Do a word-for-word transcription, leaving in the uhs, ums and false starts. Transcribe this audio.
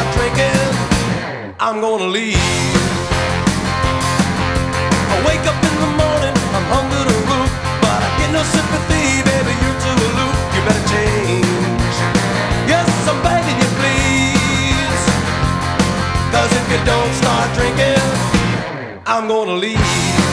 start drinking, I'm gonna leave. I wake up in the morning, I'm hungry to root, but I get no sympathy, baby, you're too aloof. You better change. Yes, I'm begging you, please. Cause if you don't start drinking, I'm gonna leave.